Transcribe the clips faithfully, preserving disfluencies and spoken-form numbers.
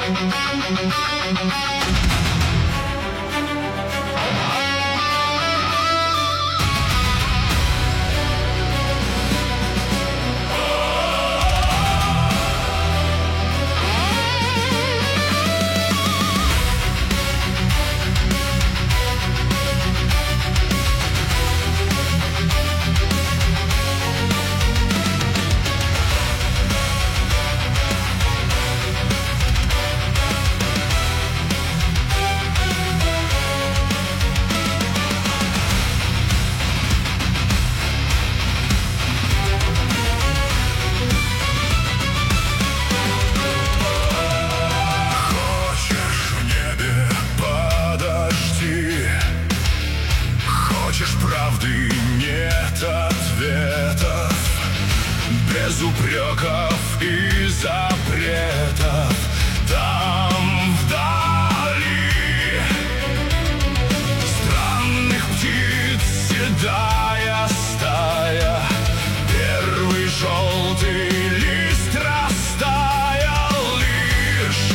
Хочешь правды, нет ответов, без упреков и запретов. Там вдали странных птиц седая стая, первый желтый лист растаял лишь,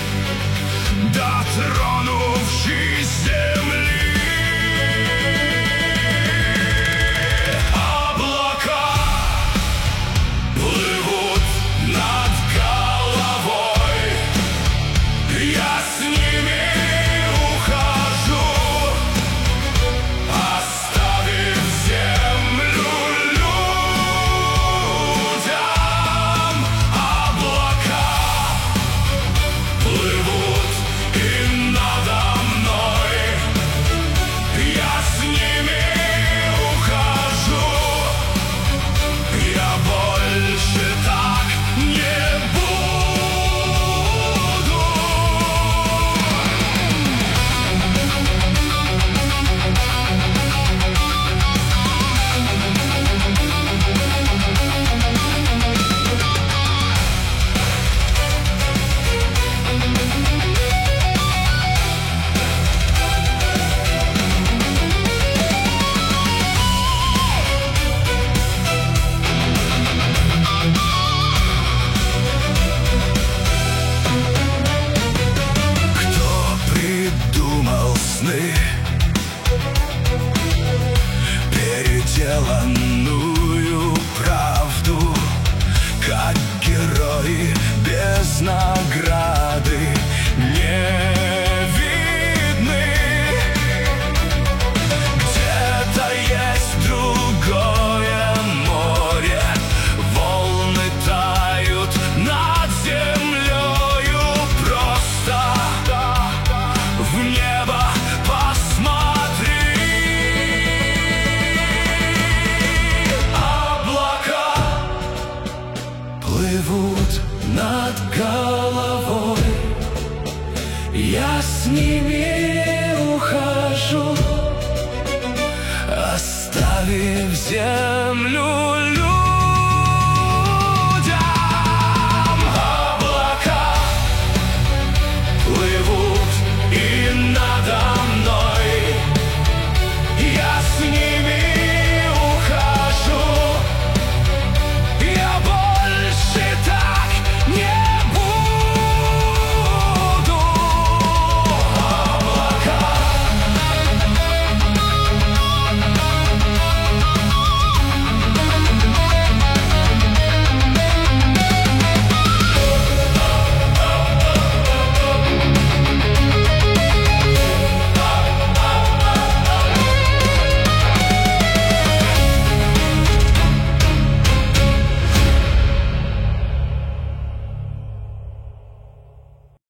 дотронувшись земли. Переделанную правду, как герои без награды, не видны. Где-то есть другое море, волны тают над землею, просто в небо посмотри. Плывут над головой, я с ними ухожу, оставив землю.